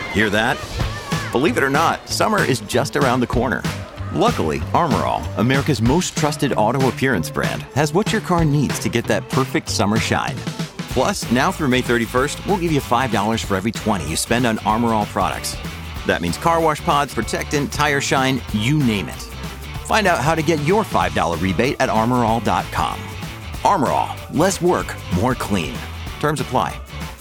Hear that? Believe it or not, summer is just around the corner. Luckily, Armor All, America's most trusted auto appearance brand, has what your car needs to get that perfect summer shine. Plus, now through May 31st, we'll give you $5 for every $20 you spend on Armor All products. That means car wash pods, protectant, tire shine, you name it. Find out how to get your $5 rebate at armorall.com. Armor All, less work, more clean. Terms apply.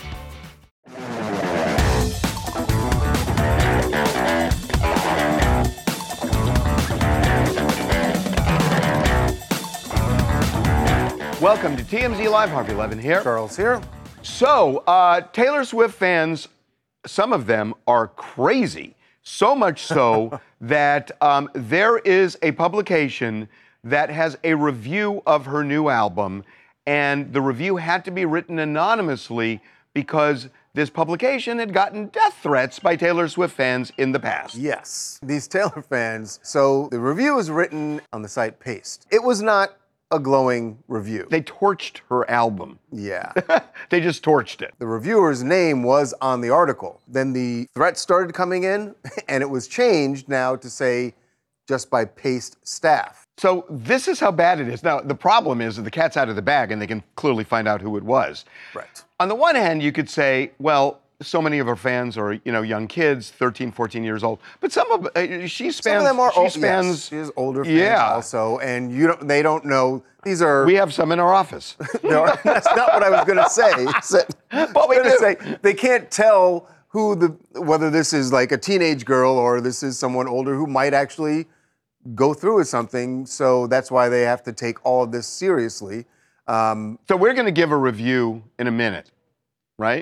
Welcome to TMZ Live. Harvey Levin here. Charles here. So, Taylor Swift fans, some of them are crazy. So much so that there is a publication that has a review of her new album, and the review had to be written anonymously because this publication had gotten death threats by Taylor Swift fans in the past. Yes, these Taylor fans. So the review was written on the site Paste. It was not a glowing review. They torched her album. Yeah. They just torched it. The reviewer's name was on the article. Then the threats started coming in, and it was changed now to say just by Paste staff. So this is how bad it is. Now, the problem is that the cat's out of the bag, and they can clearly find out who it was. Right. On the one hand, you could say, well, so many of her fans are, young kids, 13, 14 years old. But some of she spans. Some of them are she old. spans. Yes, she has older fans also, and they don't know. These are. We have some in our office. No, that's not what I was going to say. But we do. Say, they can't tell whether this is like a teenage girl or this is someone older who might actually go through with something. So that's why they have to take all of this seriously. So we're going to give a review in a minute, right?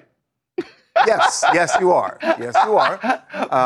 Yes, you are. Yes, you are.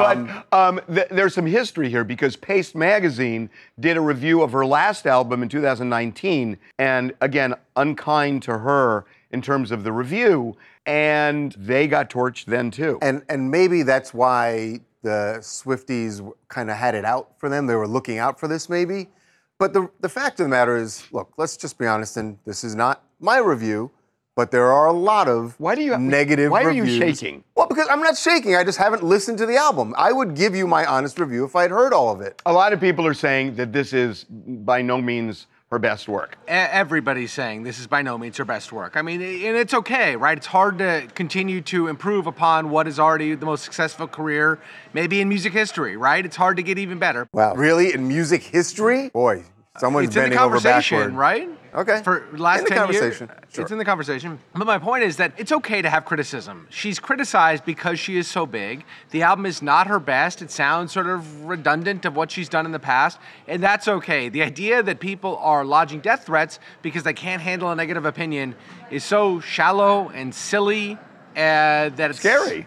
But there's some history here because Paste Magazine did a review of her last album in 2019, and again, unkind to her in terms of the review, and they got torched then too. And maybe that's why the Swifties kind of had it out for them. They were looking out for this maybe. But the fact of the matter is, look, let's just be honest, and this is not my review, but there are a lot of negative reviews. Why are you shaking? Well, because I'm not shaking. I just haven't listened to the album. I would give you my honest review if I'd heard all of it. A lot of people are saying that this is by no means her best work. Everybody's saying this is by no means her best work. I mean, and it's okay, right? It's hard to continue to improve upon what is already the most successful career, maybe in music history, right? It's hard to get even better. Wow, really? In music history? Boy, someone's bending over backward. It's in the conversation, right? Okay. For last 10 years. Sure. It's in the conversation. But my point is that it's okay to have criticism. She's criticized because she is so big. The album is not her best. It sounds sort of redundant of what she's done in the past, and that's okay. The idea that people are lodging death threats because they can't handle a negative opinion is so shallow and silly that it's scary.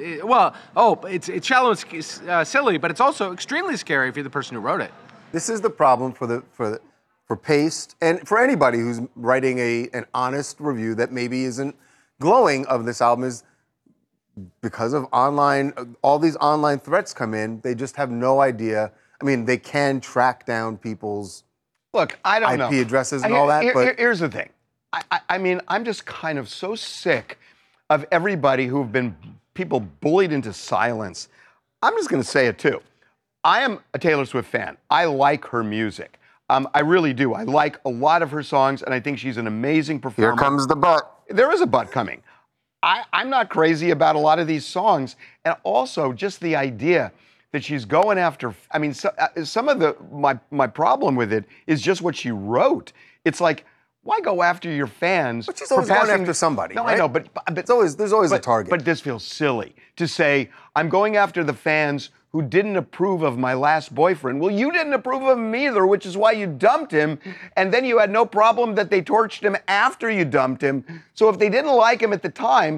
It's shallow and silly, but it's also extremely scary if you're the person who wrote it. This is the problem for Paste and for anybody who's writing an honest review that maybe isn't glowing of this album is because of all these online threats come in, they just have no idea. I mean, they can track down people's IP addresses and all that. But here's the thing. I mean, I'm just kind of so sick of everybody who've been people bullied into silence. I'm just going to say it too. I am a Taylor Swift fan. I like her music. I really do. I like a lot of her songs, and I think she's an amazing performer. Here comes the but. There is a but coming. I'm not crazy about a lot of these songs, and also just the idea that she's going after. I mean, some of my problem with it is just what she wrote. It's like, why go after your fans? But she's always going after somebody. No, right? I know, but there's always a target. But this feels silly to say I'm going after the fans who didn't approve of my last boyfriend. Well, you didn't approve of him either, which is why you dumped him, and then you had no problem that they torched him after you dumped him. So if they didn't like him at the time,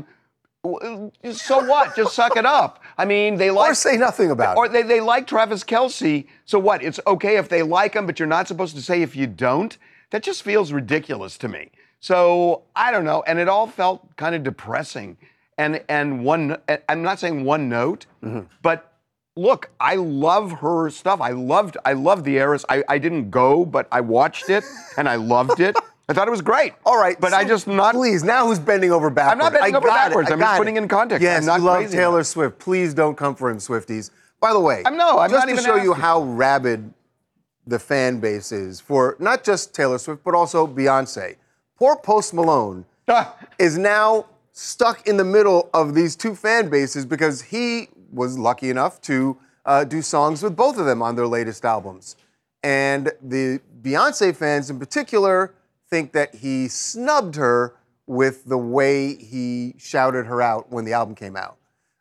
so what? Just suck it up. I mean, they like... Or say nothing about it. Or they like Travis Kelce, so what? It's okay if they like him, but you're not supposed to say if you don't? That just feels ridiculous to me. So, I don't know, and it all felt kind of depressing. And I'm not saying one note, but... Look, I love her stuff. I loved the Eras. I didn't go, but I watched it and I loved it. I thought it was great. All right, but so I just not. Please, now who's bending over backwards? I'm not bending over backwards. I'm just putting it in context. Yes, I'm not you love crazy Taylor about it. Swift. Please don't come for him, Swifties. By the way, I'm just not to even show you asking. how rabid the fan base is for not just Taylor Swift, but also Beyonce. Poor Post Malone is now stuck in the middle of these two fan bases because he was lucky enough to do songs with both of them on their latest albums. And the Beyonce fans in particular think that he snubbed her with the way he shouted her out when the album came out.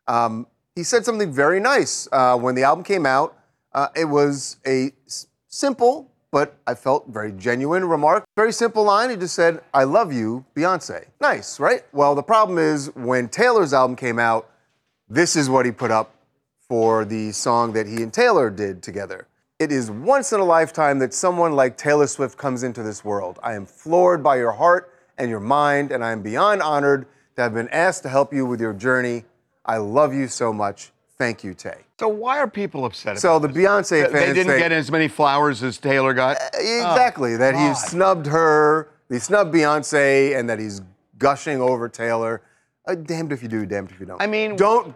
He said something very nice when the album came out. It was a simple, but I felt very genuine remark. Very simple line. He just said, "I love you, Beyonce." Nice, right? Well, the problem is when Taylor's album came out, this is what he put up for the song that he and Taylor did together. "It is once in a lifetime that someone like Taylor Swift comes into this world. I am floored by your heart and your mind, and I am beyond honored to have been asked to help you with your journey. I love you so much. Thank you, Tay." So why are people upset So about the Beyonce fans They didn't think- get as many flowers as Taylor got? Exactly, that he snubbed her, he snubbed Beyonce, and that he's gushing over Taylor. Damned if you do, damned if you don't. I mean- don't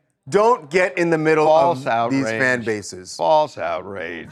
get in the middle False of outrage. these fan bases. False outrage.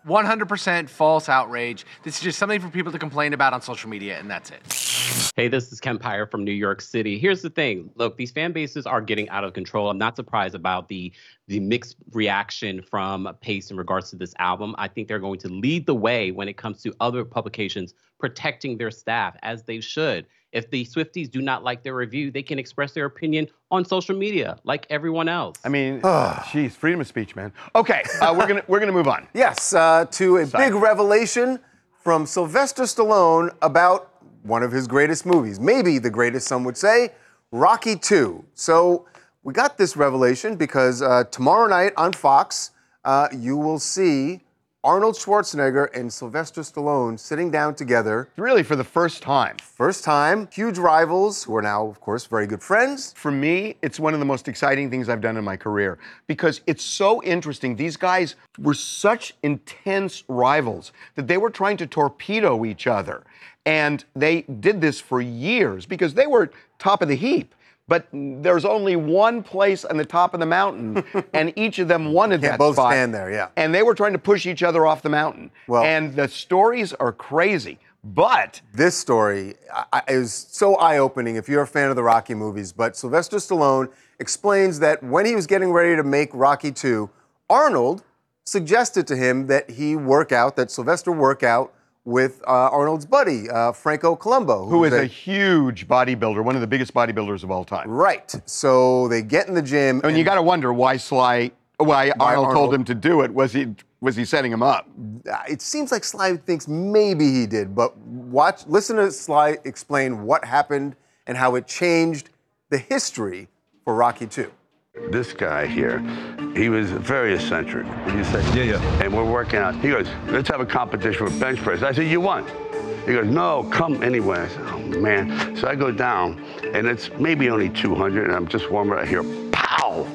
100% false outrage. This is just something for people to complain about on social media, and that's it. Hey, this is Ken Pyre from New York City. Here's the thing. Look, these fan bases are getting out of control. I'm not surprised about the mixed reaction from Paste in regards to this album. I think they're going to lead the way when it comes to other publications protecting their staff, as they should. If the Swifties do not like their review, they can express their opinion on social media like everyone else. I mean, geez, freedom of speech, man. Okay, we're gonna move on. Yes, to a big revelation from Sylvester Stallone about one of his greatest movies, maybe the greatest, some would say, Rocky II. So we got this revelation because tomorrow night on Fox, you will see Arnold Schwarzenegger and Sylvester Stallone sitting down together. Really, for the first time. First time, huge rivals who are now, of course, very good friends. For me, it's one of the most exciting things I've done in my career because it's so interesting. These guys were such intense rivals that they were trying to torpedo each other. And they did this for years because they were top of the heap. But there's only one place on the top of the mountain, and each of them wanted that both spot. stand there, yeah. And they were trying to push each other off the mountain. Well- and the stories are crazy. But This story is so eye-opening if you're a fan of the Rocky movies, but Sylvester Stallone explains that when he was getting ready to make Rocky II, Arnold suggested to him that Sylvester work out with Arnold's buddy, Franco Columbu. who is a huge bodybuilder, one of the biggest bodybuilders of all time. Right. So they get in the gym. And you got to wonder why Arnold Arnold. told him to do it. Was he setting him up? It seems like Sly thinks maybe he did, but listen to Sly explain what happened and how it changed the history for Rocky II. This guy here, he was very eccentric. He said, Yeah. and we're working out. He goes, let's have a competition with bench press. I said, you won. He goes, no, come anyway. I said, oh, man. So I go down, and it's maybe only 200, and I'm just warming up. I hear, pow!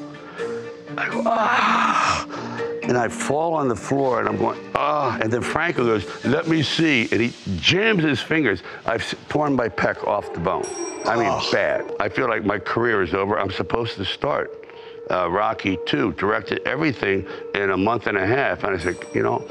I go, ah! And I fall on the floor, and I'm going, ah! And then Franco goes, let me see. And he jams his fingers. I've torn my pec off the bone. I mean, bad. I feel like my career is over. I'm supposed to start Rocky II, directed everything in a month and a half. And I said,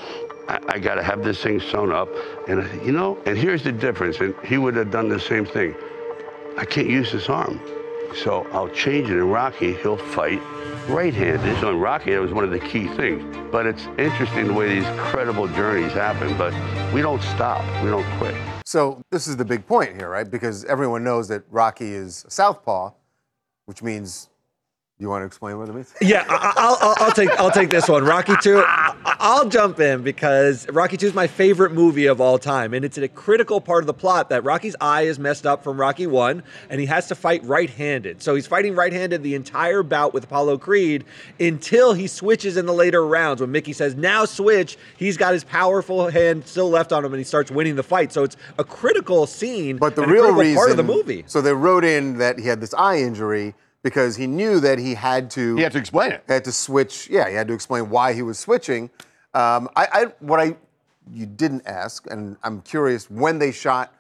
I got to have this thing sewn up. And I said, and here's the difference. And he would have done the same thing. I can't use this arm. So I'll change it in Rocky. He'll fight right-handed. So in Rocky, that was one of the key things. But it's interesting the way these incredible journeys happen. But we don't stop. We don't quit. So this is the big point here, right? Because everyone knows that Rocky is a southpaw, which means, you want to explain what it means? Yeah, I'll take this one. Rocky II. I'll jump in because Rocky II is my favorite movie of all time, and it's a critical part of the plot that Rocky's eye is messed up from Rocky I, and he has to fight right-handed. So he's fighting right-handed the entire bout with Apollo Creed until he switches in the later rounds. When Mickey says, now switch, he's got his powerful hand still left on him, and he starts winning the fight. So it's a critical scene, But the and a real critical reason, part of the movie. So they wrote in that he had this eye injury because he knew that he had to. He had to explain it. Had to switch. Yeah, he had to explain why he was switching. You didn't ask, and I'm curious when they shot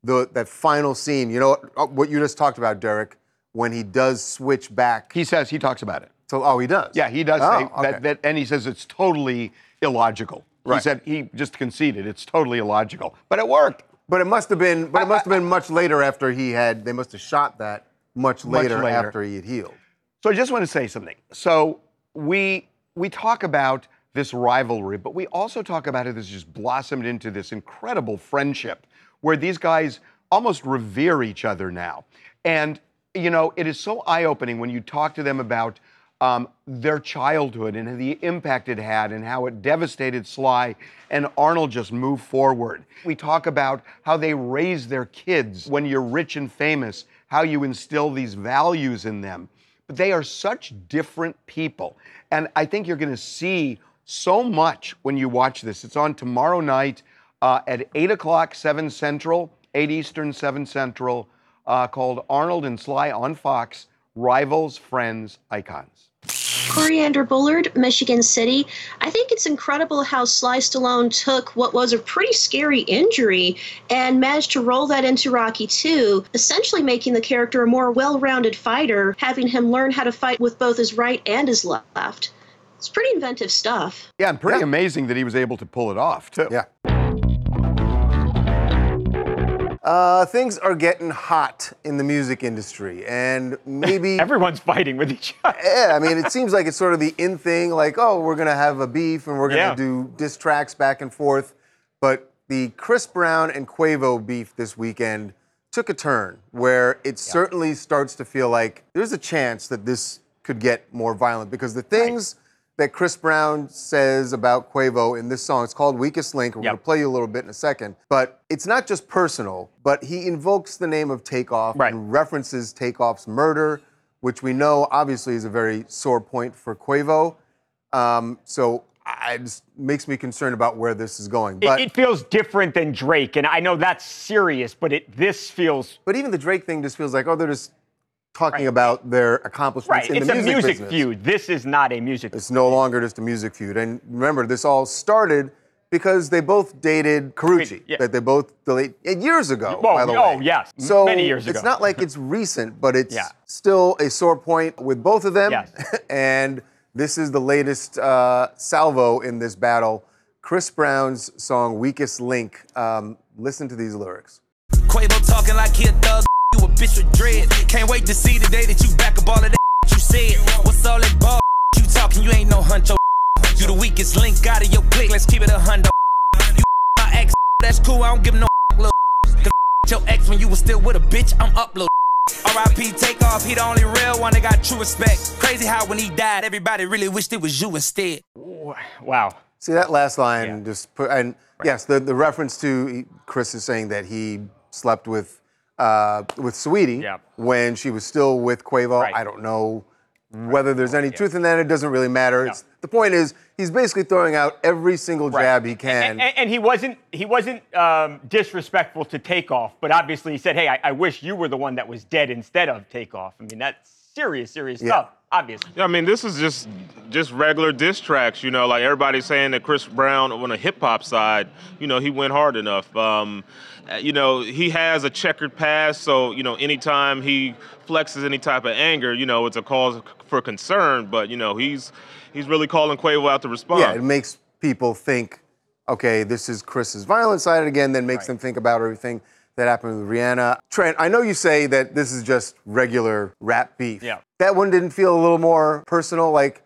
that final scene, you know what you just talked about, Derek, when he does switch back. He talks about it. So, he does? Yeah, he does say okay. that, and he says it's totally illogical. Right. He said he just conceded it's totally illogical, but it worked. But it must have been. But it must have been much later after he had. They must have shot that much later after he had healed. So I just want to say something. So we talk about this rivalry, but we also talk about it as just blossomed into this incredible friendship where these guys almost revere each other now. And you know, it is so eye-opening when you talk to them about their childhood and the impact it had and how it devastated Sly and Arnold just moved forward. We talk about how they raise their kids when you're rich and famous, how you instill these values in them. But they are such different people. And I think you're going to see so much when you watch this. It's on tomorrow night at 8 o'clock, 7 Central, 8 Eastern, 7 Central, called Arnold and Sly on Fox, Rivals, Friends, Icons. Coriander Bullard, Michigan City. I think it's incredible how Sly Stallone took what was a pretty scary injury and managed to roll that into Rocky II, essentially making the character a more well-rounded fighter, having him learn how to fight with both his right and his left. It's pretty inventive stuff. Yeah, and pretty amazing that he was able to pull it off, too. Yeah. Things are getting hot in the music industry, and maybe everyone's fighting with each other. Yeah, I mean, it seems like it's sort of the in thing, like, oh, we're gonna have a beef and we're gonna do diss tracks back and forth. But the Chris Brown and Quavo beef this weekend took a turn where it certainly starts to feel like there's a chance that this could get more violent, because the things that Chris Brown says about Quavo in this song, it's called Weakest Link. We're going to play you a little bit in a second. But it's not just personal, but he invokes the name of Takeoff and references Takeoff's murder, which we know obviously is a very sore point for Quavo. So it just makes me concerned about where this is going. But it feels different than Drake, and I know that's serious, but this feels... But even the Drake thing just feels like, oh, they're just talking about their accomplishments in the music business. It's a music feud. This is not a music feud. It's no longer just a music feud. And remember, this all started because they both dated Karrueche, that they both dated years ago, by the way. Oh, yes, so many years ago. It's not like it's recent, but it's still a sore point with both of them. Yes. And this is the latest salvo in this battle. Chris Brown's song, Weakest Link. Listen to these lyrics. Quavo talking like he a thug. You a bitch with dread. Can't wait to see the day that you back up all of that you said. What's all that ball you talking? You ain't no huncho. You the weakest link out of your clique. Let's keep it 100. You my ex. That's cool. I don't give no little. Cause your ex when you was still with a bitch. I'm uploaded. R.I.P. Takeoff. He the only real one that got true respect. Crazy how when he died, everybody really wished it was you instead. Wow. See that last line just put, and yes, the reference to Chris is saying that he slept with Saweetie when she was still with Quavo. I don't know whether there's any truth in that. It doesn't really matter. The point is, he's basically throwing out every single jab he can. And he wasn't disrespectful to Takeoff, but obviously he said, hey, I wish you were the one that was dead instead of Takeoff. I mean, that's serious stuff, obviously. Yeah, I mean, this is just regular diss tracks, you know, like everybody's saying that Chris Brown on the hip-hop side, you know, he went hard enough. You know, he has a checkered past, so, you know, anytime he flexes any type of anger, you know, it's a cause for concern, but, you know, he's really calling Quavo out to respond. Yeah, it makes people think, okay, this is Chris's violent side again, then makes them think about everything that happened with Rihanna. Trent, I know you say that this is just regular rap beef. Yeah. That one didn't feel a little more personal, like,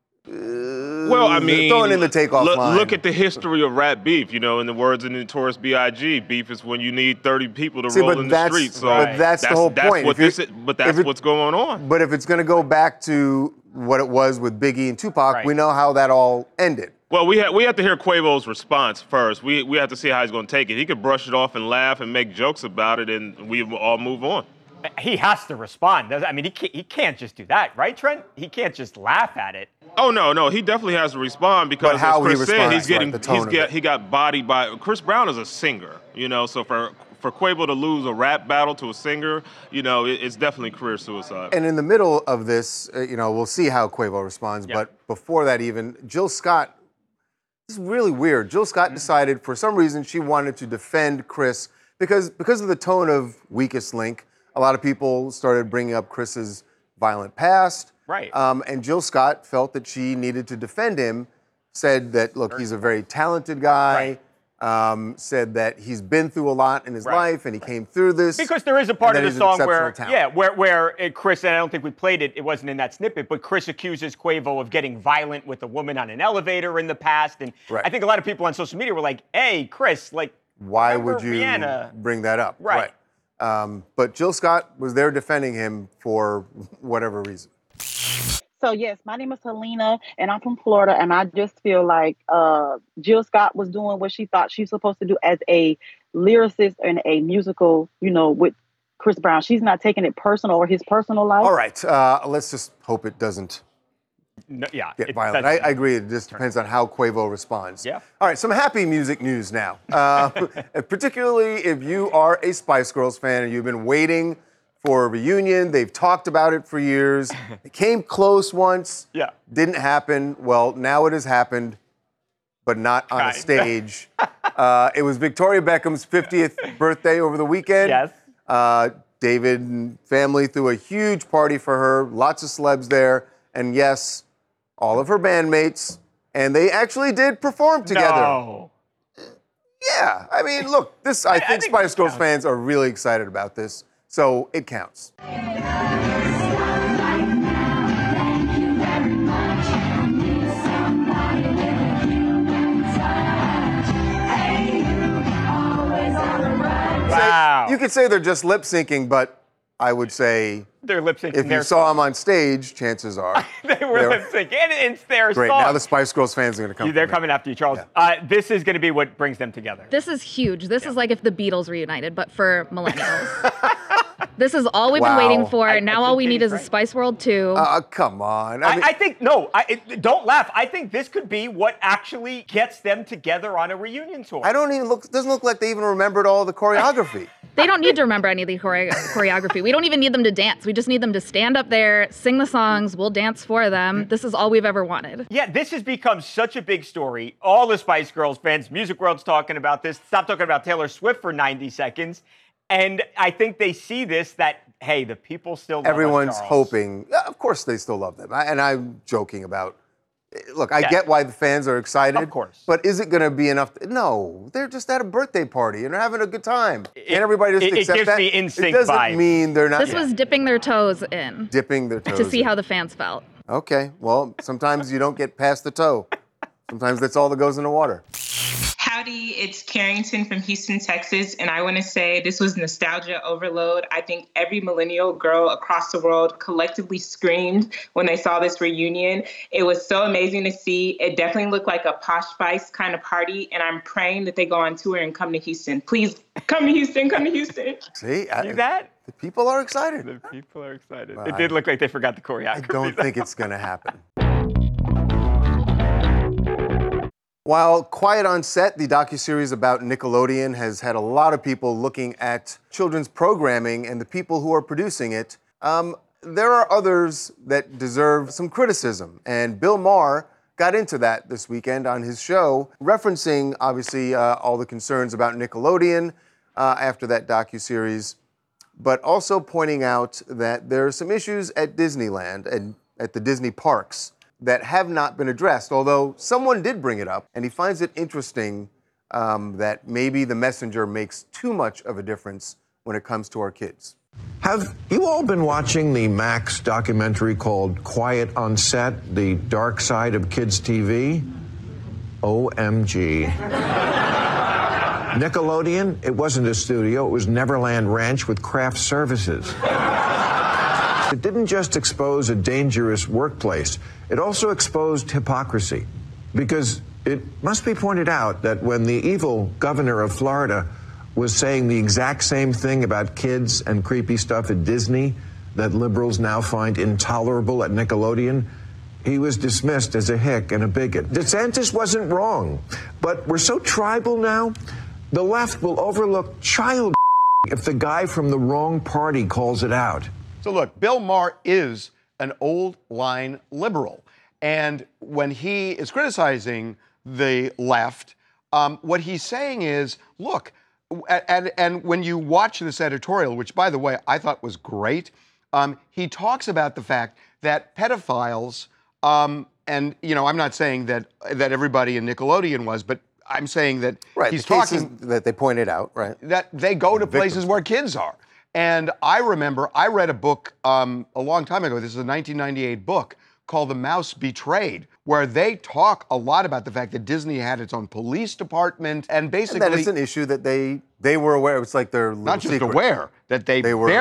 well, I mean, throwing in the Takeoff line. Look at the history of rap beef. You know, in the words of Notorious B.I.G., beef is when you need 30 people to roll in the street. So but that's the whole point. That's what's going on. But if it's going to go back to what it was with Biggie and Tupac, we know how that all ended. Well, we have to hear Quavo's response first. We have to see how he's going to take it. He could brush it off and laugh and make jokes about it, and we all move on. He has to respond. I mean, he can't just do that, right, Trent? He can't just laugh at it. Oh no, he definitely has to respond because, as Chris said, he got bodied by Chris Brown is a singer, you know. So for Quavo to lose a rap battle to a singer, you know, it's definitely career suicide. And in the middle of this, you know, we'll see how Quavo responds. But before that, even Jill Scott, this is really weird. Jill Scott decided for some reason she wanted to defend Chris because of the tone of Weakest Link, a lot of people started bringing up Chris's violent past. Right. And Jill Scott felt that she needed to defend him, said that, look, he's a very talented guy, said that he's been through a lot in his life and he came through this. Because there is a part of the song where, talent. where Chris, and I don't think we played it, it wasn't in that snippet, but Chris accuses Quavo of getting violent with a woman on an elevator in the past. And I think a lot of people on social media were like, hey, Chris, like, why would you Rihanna? Bring that up? Right. But Jill Scott was there defending him for whatever reason. So yes, my name is Helena, and I'm from Florida, and I just feel like Jill Scott was doing what she thought she was supposed to do as a lyricist and a musical, with Chris Brown. She's not taking it personal or his personal life. All right, let's just hope it doesn't get violent. I agree. It just depends on how Quavo responds. Yeah. All right, some happy music news now. Particularly if you are a Spice Girls fan and you've been waiting for a reunion. They've talked about it for years. It came close once. Yeah. Didn't happen. Well, now it has happened, but not on a stage. It was Victoria Beckham's 50th birthday over the weekend. Yes. David and family threw a huge party for her. Lots of celebs there. And yes, all of her bandmates. And they actually did perform together. No. Yeah. I mean, look, I think Spice Girls fans are really excited about this. So it counts. Wow. You could say they're just lip syncing, but I would say they're lip syncing. If you saw them on stage, chances are they were lip syncing. And it's their great. song. Now the Spice Girls fans are going to come. They're coming after you, Charles. This is going to be what brings them together. This is huge. This is like if the Beatles reunited, but for millennials. This is all we've been waiting for. Now all we need is a Spice World 2. Come on. I think, don't laugh. I think this could be what actually gets them together on a reunion tour. Doesn't look like they even remembered all the choreography. They don't need to remember any of the choreography. We don't even need them to dance. We just need them to stand up there, sing the songs. We'll dance for them. This is all we've ever wanted. Yeah, this has become such a big story. All the Spice Girls fans, Music World's talking about this. Stop talking about Taylor Swift for 90 seconds. And I think they see this that, hey, the people still love Everyone's us, Charles. hoping. Of course they still love them. And I'm joking about. Look, I get why the fans are excited. Of course. But is it going to be enough? No, they're just at a birthday party and they're having a good time. Can't everybody just accept that? It gives me It doesn't vibes. mean they're not. This was dipping their toes in. Dipping their toes to see in. how the fans felt. Okay, well, sometimes you don't get past the toe. Sometimes that's all that goes in the water. Howdy, it's Carrington from Houston, Texas, and I want to say this was nostalgia overload. I think every millennial girl across the world collectively screamed when they saw this reunion. It was so amazing to see. It definitely looked like a Posh Spice kind of party, and I'm praying that they go on tour and come to Houston. Please, come to Houston, come to Houston. See that? The people are excited. The people are excited. Well, It did look like they forgot the choreography. I don't think it's going to happen. While Quiet on Set, the docuseries about Nickelodeon, has had a lot of people looking at children's programming and the people who are producing it, there are others that deserve some criticism. And Bill Maher got into that this weekend on his show, referencing, obviously, all the concerns about Nickelodeon after that docuseries, but also pointing out that there are some issues at Disneyland and at the Disney parks that have not been addressed, although someone did bring it up, and he finds it interesting that maybe the messenger makes too much of a difference when it comes to our kids. Have you all been watching the Max documentary called Quiet on Set, The Dark Side of Kids TV? OMG. Nickelodeon, it wasn't a studio, it was Neverland Ranch with craft services. It didn't just expose a dangerous workplace, it also exposed hypocrisy. Because it must be pointed out that when the evil governor of Florida was saying the exact same thing about kids and creepy stuff at Disney that liberals now find intolerable at Nickelodeon, he was dismissed as a hick and a bigot. DeSantis wasn't wrong, but we're so tribal now, the left will overlook child if the guy from the wrong party calls it out. So look, Bill Maher is an old line liberal. And when he is criticizing the left, what he's saying is, look, and when you watch this editorial, which, by the way, I thought was great, he talks about the fact that pedophiles, and, I'm not saying that everybody in Nickelodeon was, but I'm saying that he's the cases talking that they pointed out, right? That they go to places where kids are. And I remember I read a book a long time ago. This is a 1998 book called The Mouse Betrayed, where they talk a lot about the fact that Disney had its own police department and basically... And that is an issue that they were aware. It's like their not just secret. aware, that they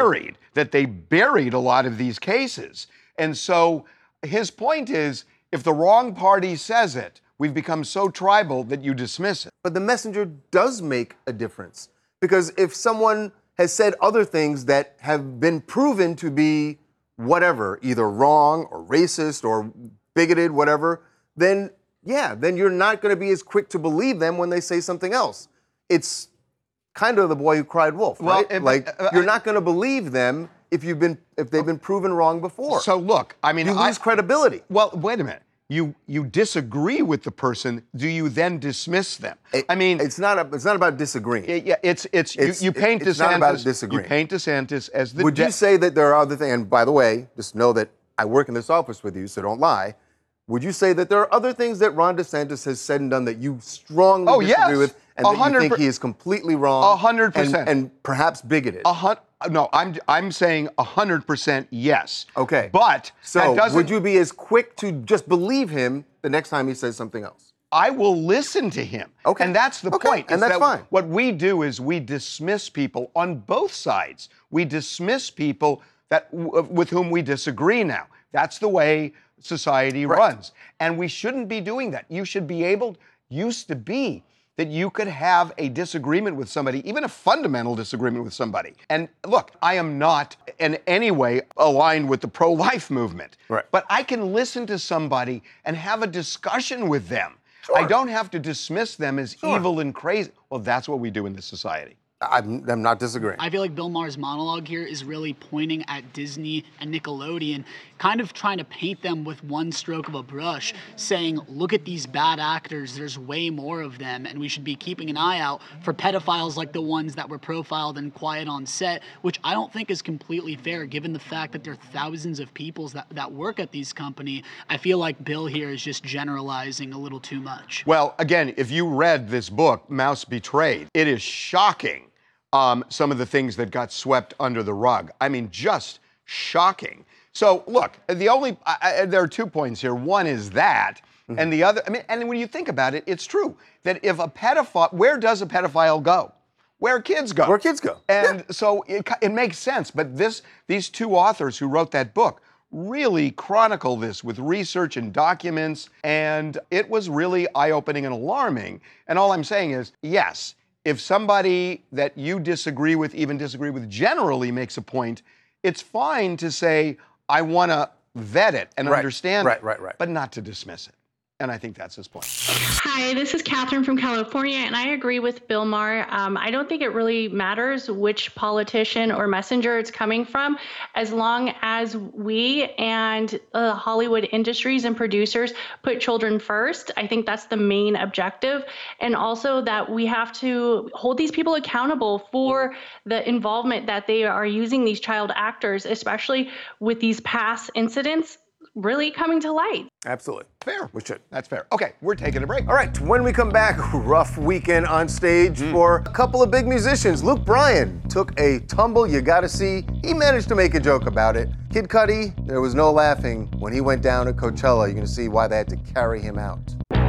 buried a lot of these cases. And so his point is, if the wrong party says it, we've become so tribal that you dismiss it. But the messenger does make a difference. Because if someone has said other things that have been proven to be whatever, either wrong or racist or bigoted, whatever, then you're not going to be as quick to believe them when they say something else. It's kind of the boy who cried wolf, right? You're not going to believe them if they've been proven wrong before. So look, I mean, you lose credibility. Well, wait a minute. You disagree with the person. Do you then dismiss them? It's not about disagreeing. You paint DeSantis. It's not about disagreeing. You paint DeSantis as the. Would you say that there are other things? And by the way, just know that I work in this office with you, so don't lie. Would you say that there are other things that Ron DeSantis has said and done that you strongly disagree with, and that you think he is completely wrong, 100%, and perhaps bigoted? No, I'm saying 100% yes. Okay. But so would you be as quick to just believe him the next time he says something else? I will listen to him. Okay. And that's the point. And that's fine. What we do is we dismiss people on both sides. We dismiss people with whom we disagree now. That's the way society runs. And we shouldn't be doing that. You should be used to be that you could have a disagreement with somebody, even a fundamental disagreement with somebody. And look, I am not in any way aligned with the pro-life movement. Right. But I can listen to somebody and have a discussion with them. Sure. I don't have to dismiss them as evil and crazy. Well, that's what we do in this society. I'm not disagreeing. I feel like Bill Maher's monologue here is really pointing at Disney and Nickelodeon, kind of trying to paint them with one stroke of a brush, saying, look at these bad actors, there's way more of them, and we should be keeping an eye out for pedophiles like the ones that were profiled in Quiet on Set, which I don't think is completely fair, given the fact that there are thousands of people that work at these companies. I feel like Bill here is just generalizing a little too much. Well, again, if you read this book, Mouse Betrayed, it is shocking. Some of the things that got swept under the rug. I mean, just shocking. So, look, there are 2 points here. One is that, and the other, and when you think about it, it's true that if a pedophile, where does a pedophile go? Where kids go. Where kids go. And so it makes sense. But these two authors who wrote that book really chronicle this with research and documents, and it was really eye-opening and alarming. And all I'm saying is, yes, if somebody that you disagree with, even disagree with generally, makes a point, it's fine to say, I want to vet it and understand it, but not to dismiss it. And I think that's his point. Hi, this is Catherine from California, and I agree with Bill Maher. I don't think it really matters which politician or messenger it's coming from, as long as we and Hollywood industries and producers put children first. I think that's the main objective. And also that we have to hold these people accountable for the involvement that they are using these child actors, especially with these past incidents really coming to light. Absolutely. Fair. We should. That's fair. Okay, we're taking a break. All right, when we come back, rough weekend on stage for a couple of big musicians. Luke Bryan took a tumble you gotta see. He managed to make a joke about it. Kid Cudi, there was no laughing when he went down at Coachella. You're gonna see why they had to carry him out.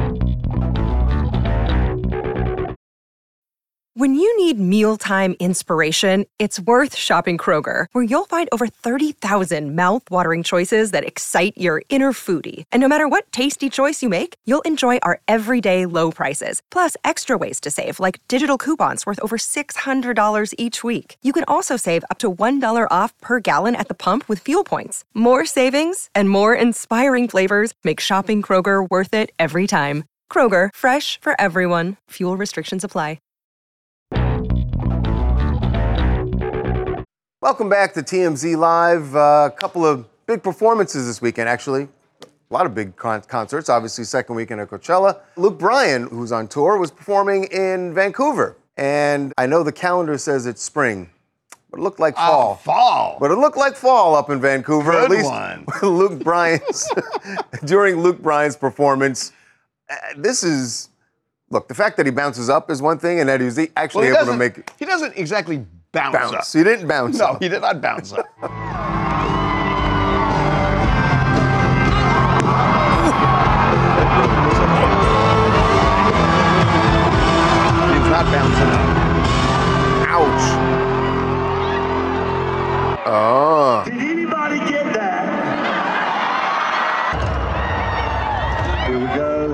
When you need mealtime inspiration, it's worth shopping Kroger, where you'll find over 30,000 mouth-watering choices that excite your inner foodie. And no matter what tasty choice you make, you'll enjoy our everyday low prices, plus extra ways to save, like digital coupons worth over $600 each week. You can also save up to $1 off per gallon at the pump with fuel points. More savings and more inspiring flavors make shopping Kroger worth it every time. Kroger, fresh for everyone. Fuel restrictions apply. Welcome back to TMZ Live. A couple of big performances this weekend, actually. A lot of big concerts, obviously second weekend at Coachella. Luke Bryan, who's on tour, was performing in Vancouver. And I know the calendar says it's spring, but it looked like fall. Fall. But it looked like fall up in Vancouver. Good at least one. Luke Bryan's during Luke Bryan's performance. This is look. The fact that he bounces up is one thing, and that he was actually able to make. He doesn't exactly bounce up. He didn't bounce up. No, he did not bounce up. He's not bouncing up. Ouch. Oh. Did anybody get that? Here we go.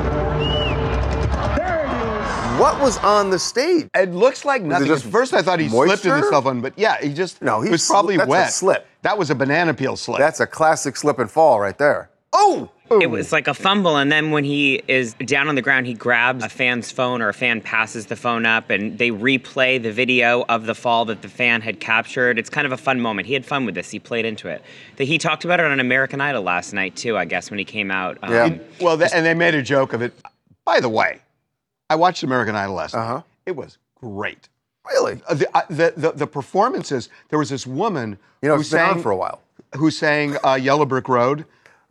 There it is. What was on the stage? It looks like nothing. At first, I thought he slipped in the cell phone, but yeah, he just No, it was probably that's wet. a slip. That was a banana peel slip. That's a classic slip and fall right there. Oh! It was like a fumble, and then when he is down on the ground, he grabs a fan's phone, or a fan passes the phone up, and they replay the video of the fall that the fan had captured. It's kind of a fun moment. He had fun with this. He played into it. He talked about it on American Idol last night, too, I guess, when he came out. And they made a joke of it. By the way, I watched American Idol last night. It was great. Really? The performances, there was this woman who it's been sang on for a while. Who sang Yellow Brick Road.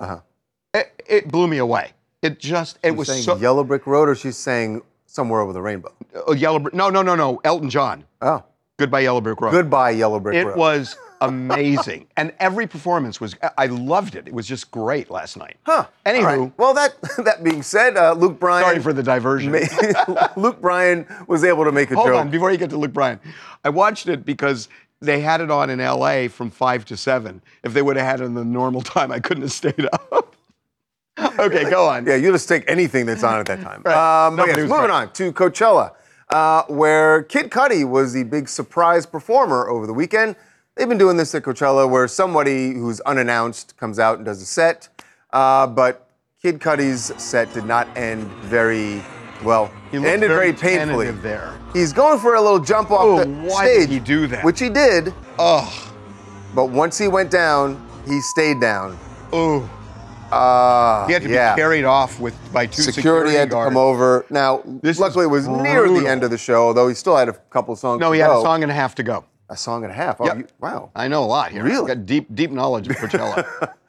It blew me away. It was saying so Yellow Brick Road, or she's saying Somewhere Over the Rainbow? Yellow Brick. No. Elton John. Oh. Goodbye Yellow Brick Road. Goodbye Yellow Brick Road. It was amazing, and every performance was. I loved it. It was just great last night. Huh. Anywho, All right. Well, that being said, Luke Bryan. Sorry for the diversion. Luke Bryan was able to make a joke. Hold on, before you get to Luke Bryan, I watched it because they had it on in L.A. from 5 to 7. If they would have had it in the normal time, I couldn't have stayed up. Okay, go on. Yeah, you just take anything that's on at that time. Right. But yes, moving on to Coachella, where Kid Cudi was the big surprise performer over the weekend. They've been doing this at Coachella where somebody who's unannounced comes out and does a set, but Kid Cudi's set did not end very well. He It ended very painfully. tentative there. He's going for a little jump off the why stage. did he do that? Which he did. Ugh. But once he went down, he stayed down. Oh. He had to be carried off by two security had to guards. come over. Now, luckily, it was near the end of the show, although he still had a couple of songs No, to he had go. a song and a half to go. A song and a half? Oh, Yep. Wow. I know a lot here. Really? I've got deep knowledge of Coachella.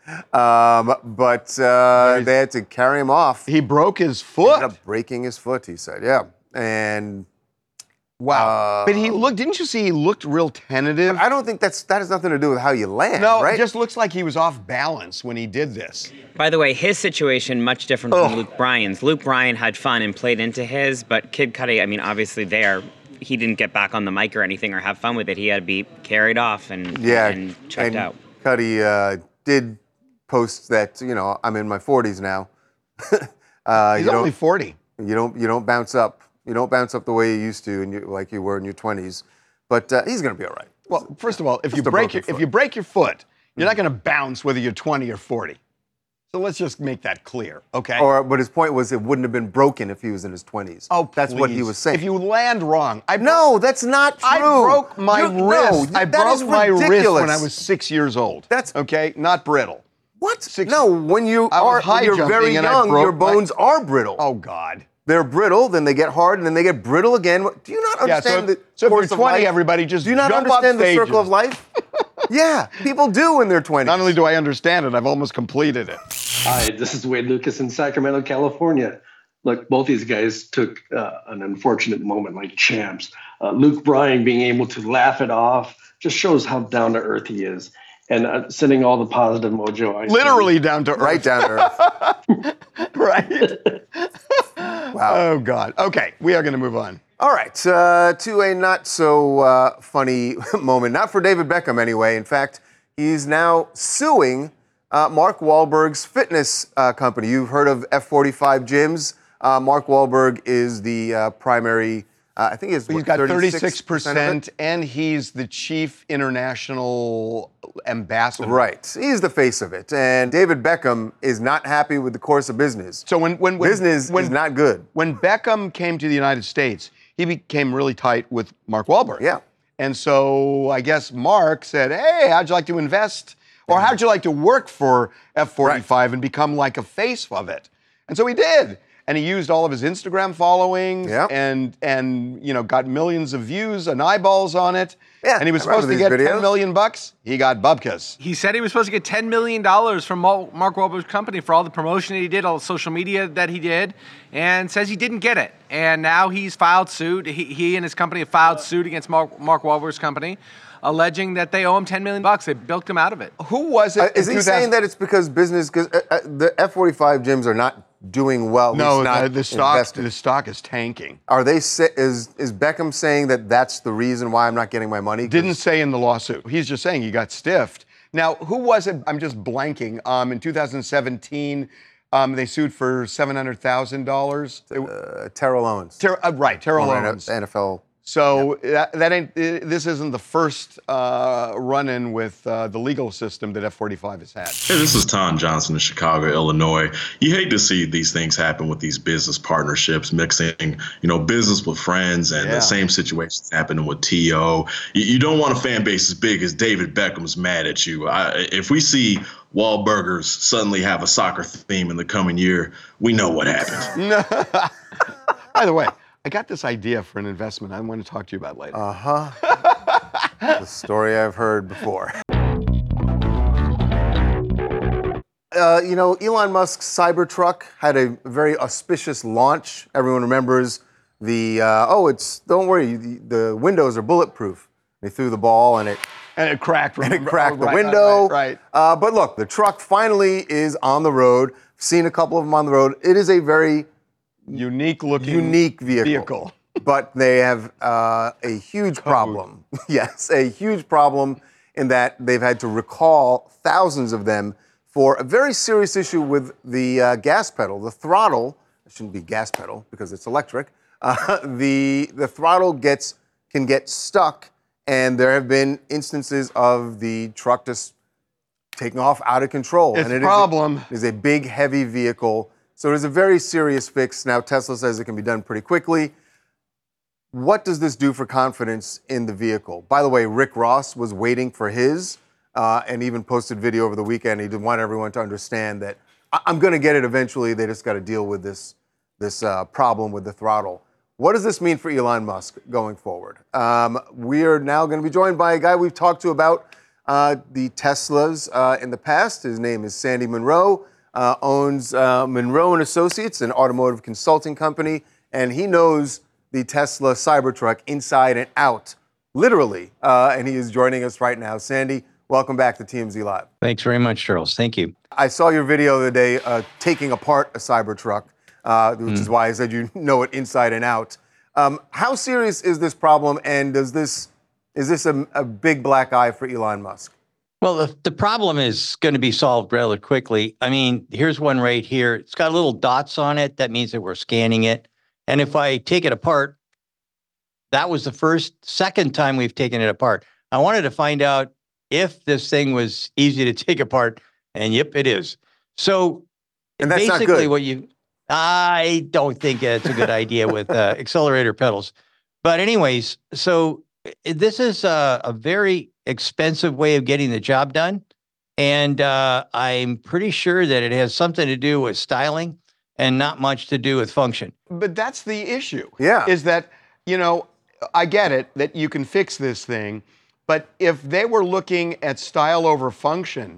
But they had to carry him off. He broke his foot. Ended up breaking his foot, he said. Yeah. And wow. But didn't you see he looked real tentative? I don't think that has nothing to do with how you land, No, right? it just looks like he was off balance when he did this. By the way, his situation much different from Luke Bryan's. Luke Bryan had fun and played into his, but Kid Cudi, I mean, obviously he didn't get back on the mic or anything or have fun with it. He had to be carried off and checked out. Cudi did post that, I'm in my 40s now. He's only 40. You don't bounce up. You don't bounce up the way you used to, like you were in your 20s. But he's going to be all right. Well, first of all, if you Just a break broken your foot, you're not going to bounce whether you're 20 or 40. So let's just make that clear, okay? But his point was it wouldn't have been broken if he was in his 20s. Oh, that's what he please. was saying. If you land wrong, no, that's not true. I broke my wrist. No, I that is broke my wrist ridiculous. when I was 6 years old. That's okay, not brittle. What? No, when you're very young, your bones are brittle. Oh God. They're brittle, then they get hard, and then they get brittle again. Do you not understand the so if course you're of 20, life? everybody just Do you not jump understand off the circle of stages. life? Yeah, people do in their 20s. Not only do I understand it, I've almost completed it. Hi, this is Wade Lucas in Sacramento, California. Look, both these guys took an unfortunate moment like champs. Luke Bryan being able to laugh it off just shows how down to earth he is. And sending all the positive mojo. Literally down to earth. Right down to earth. Right. Wow. Oh, God. Okay, we are going to move on. All right, to a not so funny moment. Not for David Beckham, anyway. In fact, he's now suing Mark Wahlberg's fitness company. You've heard of F45 gyms. Mark Wahlberg is the primary. I think he's got 36%, and he's the chief international ambassador. Right, he's the face of it. And David Beckham is not happy with the course of business. So when business is not good. When Beckham came to the United States, he became really tight with Mark Wahlberg. Yeah. And so I guess Mark said, "Hey, how'd you like to invest, or how'd you like to work for F45 and become like a face of it?" And so he did. and he used all of his Instagram followings Yep. and got millions of views and eyeballs on it. Yeah, and he was I remember supposed to these get videos. $10 million. He got bubkas. He said he was supposed to get $10 million from Mark Wahlberg's company for all the promotion that he did, all the social media that he did, and says he didn't get it. And now he's filed suit. He and his company have filed suit against Mark Wahlberg's company, alleging that they owe him $10 million. They bilked him out of it. Who was it? Is he saying that it's because the F-45 gyms are not doing well? No, not the stock invested? the stock is tanking. Are they? Is Beckham saying that that's the reason why I'm not getting my money? Didn't say in the lawsuit. He's just saying he got stiffed. Now, who was it? I'm just blanking. In 2017, they sued for $700,000. Terrell Owens. Right, Terrell Former Owens. NFL. So that ain't. This isn't the first run-in with the legal system that F-45 has had. Hey, this is Tom Johnson in Chicago, Illinois. You hate to see these things happen with these business partnerships, mixing, business with friends, and the same situations happening with T.O. You don't want a fan base as big as David Beckham's mad at you. If we see Wahlburgers suddenly have a soccer theme in the coming year, we know what happened. By the way, I got this idea for an investment I want to talk to you about later. The story I've heard before. Elon Musk's Cybertruck had a very auspicious launch. Everyone remembers don't worry, the windows are bulletproof. They threw the ball and it cracked. And it cracked the window. Right. But look, the truck finally is on the road. I've seen a couple of them on the road. It is a very unique vehicle. But they have a huge problem. Yes, a huge problem in that they've had to recall thousands of them for a very serious issue with the gas pedal. The throttle, it shouldn't be gas pedal because it's electric, the throttle can get stuck, and there have been instances of the truck just taking off out of control. It's and a problem. It is a big, heavy vehicle. So it is a very serious fix. Now, Tesla says it can be done pretty quickly. What does this do for confidence in the vehicle? By the way, Rick Ross was waiting for his and even posted video over the weekend. He did want everyone to understand that I'm going to get it eventually. They just got to deal with this problem with the throttle. What does this mean for Elon Musk going forward? We are now going to be joined by a guy we've talked to about the Teslas in the past. His name is Sandy Munro. Owns Munro and Associates, an automotive consulting company, and he knows the Tesla Cybertruck inside and out, literally. And he is joining us right now. Sandy, welcome back to TMZ Live. Thanks very much, Charles. Thank you. I saw your video the other day taking apart a Cybertruck, which is why I said you know it inside and out. How serious is this problem, and is this a big black eye for Elon Musk? Well, the problem is going to be solved rather quickly. I mean, here's one right here. It's got little dots on it. That means that we're scanning it. And if I take it apart, that was the second time we've taken it apart. I wanted to find out if this thing was easy to take apart, and yep, it is. So and that's basically not good. I don't think it's a good idea with accelerator pedals. But anyways, so this is a very expensive way of getting the job done. And I'm pretty sure that it has something to do with styling and not much to do with function. But that's the issue. Yeah. Is that, I get it that you can fix this thing, but if they were looking at style over function,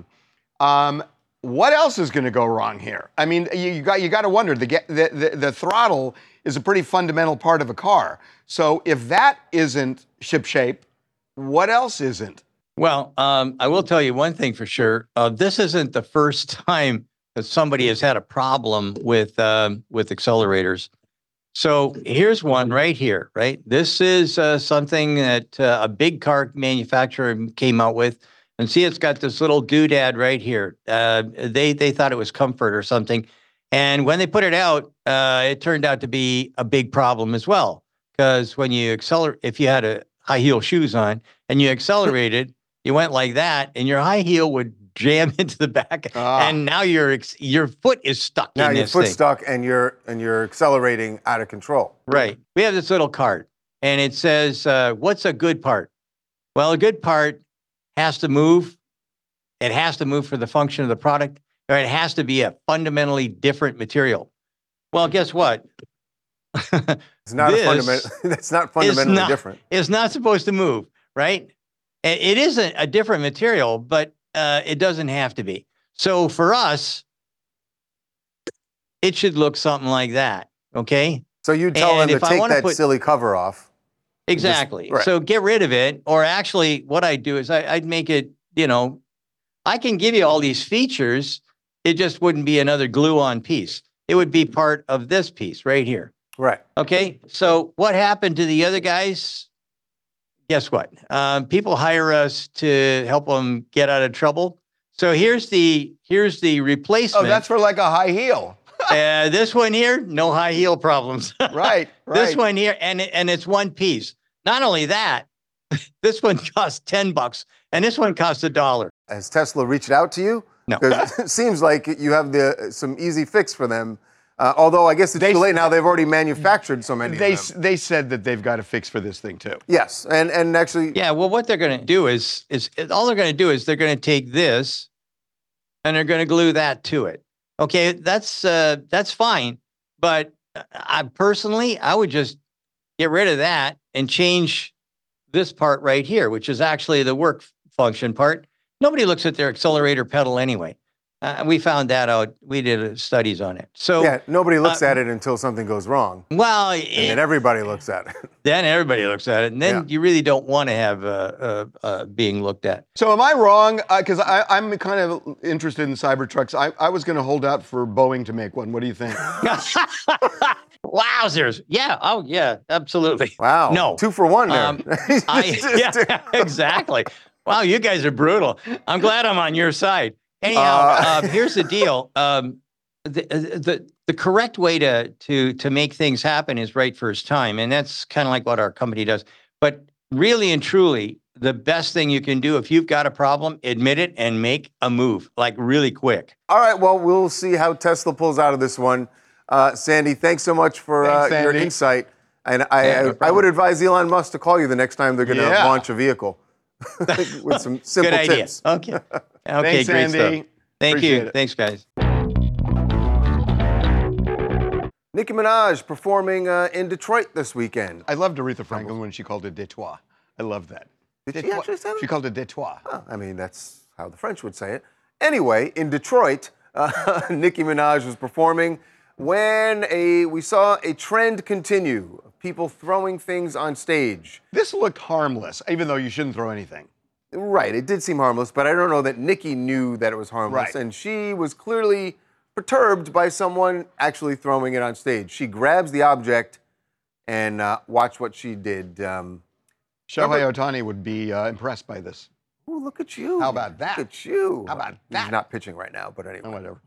what else is going to go wrong here? I mean, you got to wonder. The throttle is a pretty fundamental part of a car. So if that isn't shipshape, what else isn't? Well, I will tell you one thing for sure. This isn't the first time that somebody has had a problem with accelerators. So here's one right here, right? This is something that a big car manufacturer came out with. And see, it's got this little doodad right here. They thought it was comfort or something. And when they put it out, it turned out to be a big problem as well. Because when you accelerate, if you had high heel shoes on and you accelerated, you went like that, and your high heel would jam into the back, and now your foot is stuck in this thing. Now your foot's stuck, and you're accelerating out of control. Right. We have this little card, and it says, "What's a good part?" Well, a good part has to move. It has to move for the function of the product, or it has to be a fundamentally different material. Well, guess what? It's not that's not fundamentally different. It's not supposed to move, right? It isn't a different material, but it doesn't have to be. So for us, it should look something like that, okay? So you tell them to take that silly cover off. Exactly. Right. So get rid of it. Or actually, what I'd do is I'd make it, I can give you all these features. It just wouldn't be another glue-on piece. It would be part of this piece right here. Right. Okay. So what happened to the other guys? Guess what? People hire us to help them get out of trouble. So here's the replacement. Oh, that's for like a high heel. This one here, no high heel problems. Right. This one here, and it's one piece. Not only that, this one costs $10, and this one costs $1. Has Tesla reached out to you? No. Because it seems like you have some easy fix for them. Although I guess it's too late now. They've already manufactured so many of them. They said that they've got a fix for this thing too. Yes, and actually. Yeah. Well, what they're going to do is all they're going to do is they're going to take this, and they're going to glue that to it. Okay, that's fine. But I personally would just get rid of that and change this part right here, which is actually the work function part. Nobody looks at their accelerator pedal anyway. We found that out. We did studies on it. So yeah, nobody looks at it until something goes wrong. Well, and then everybody looks at it. Then everybody looks at it, and then you really don't want to have being looked at. So am I wrong? Because I'm kind of interested in Cybertrucks. I was going to hold out for Boeing to make one. What do you think? Wowzers! Yeah. Oh, yeah. Absolutely. Wow. No. 2 for 1 there. Yeah. Exactly. Wow, you guys are brutal. I'm glad I'm on your side. Anyhow, here's the deal. The correct way to make things happen is right first time, and that's kind of like what our company does. But really and truly, the best thing you can do if you've got a problem, admit it and make a move, like really quick. All right. Well, we'll see how Tesla pulls out of this one. Sandy, thanks so much for your insight. And I would advise Elon Musk to call you the next time they're going to launch a vehicle with some simple Good idea. tips. Okay. Thanks, Great Sandy. stuff. Thank Appreciate you. it. Thanks, guys. Nicki Minaj performing in Detroit this weekend. I loved Aretha Franklin when she called it Detroit. I love that. Did she actually say that? She called it Detroit. Oh, I mean, that's how the French would say it. Anyway, in Detroit, Nicki Minaj was performing when we saw a trend continue of people throwing things on stage. This looked harmless, even though you shouldn't throw anything. Right, it did seem harmless, but I don't know that Nicki knew that it was harmless. Right. And she was clearly perturbed by someone actually throwing it on stage. She grabs the object and watch what she did. Shohei Ohtani would be impressed by this. Oh, look at you. How about that? Look at you. How about that? He's not pitching right now, but anyway. Oh, whatever.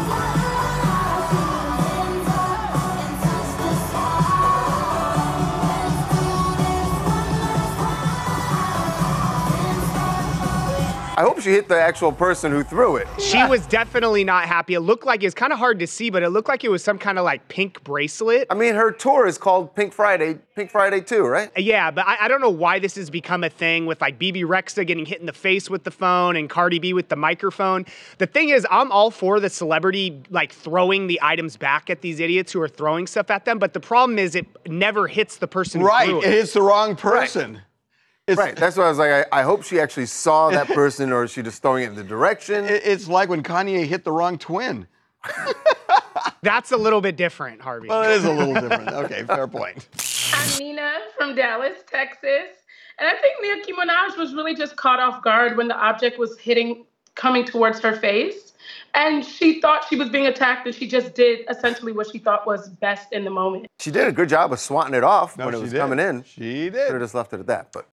I hope she hit the actual person who threw it. She was definitely not happy. It looked like, it's kind of hard to see, but it looked like it was some kind of like pink bracelet. I mean, her tour is called Pink Friday 2, right? Yeah, but I don't know why this has become a thing with like BB Rexha getting hit in the face with the phone and Cardi B with the microphone. The thing is, I'm all for the celebrity like throwing the items back at these idiots who are throwing stuff at them, but the problem is it never hits the person who threw it. It hits the wrong person. Right. That's why I was like, I hope she actually saw that person, or is she just throwing it in the direction? It's like when Kanye hit the wrong twin. That's a little bit different, Harvey. Well, it is a little different. Okay, fair point. I'm Nina from Dallas, Texas. And I think Nicki Minaj was really just caught off guard when the object was coming towards her face. And she thought she was being attacked, and she just did essentially what she thought was best in the moment. She did a good job of swatting it off when it was coming in. She did. Should have just left it at that, but.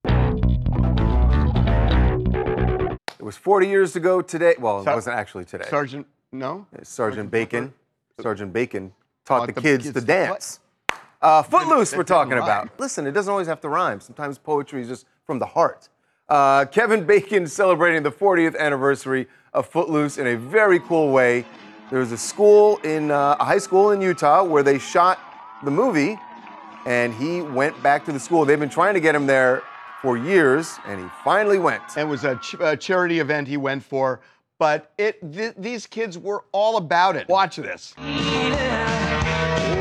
It was 40 years ago today. Well, it wasn't actually today. Sergeant Bacon. Sergeant Bacon taught the kids to dance. Footloose we're talking about. Listen, it doesn't always have to rhyme. Sometimes poetry is just from the heart. Kevin Bacon celebrating the 40th anniversary of Footloose in a very cool way. There was a high school in Utah where they shot the movie, and he went back to the school. They've been trying to get him there for years, and he finally went. It was a charity event he went for, but these kids were all about it. Watch this.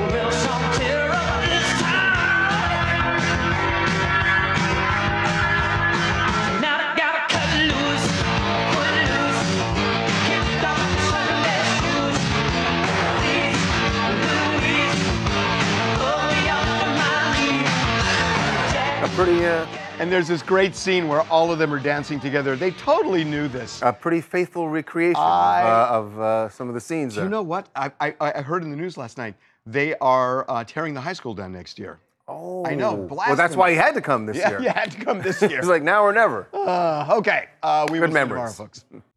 pretty. And there's this great scene where all of them are dancing together. They totally knew this. A pretty faithful recreation of some of the scenes. Do you know what? I heard in the news last night they are tearing the high school down next year. Oh, I know. Well, that's why he had to come this year. Yeah, he had to come this year. He's like, now or never. Okay. We will see you Good memories. tomorrow, folks.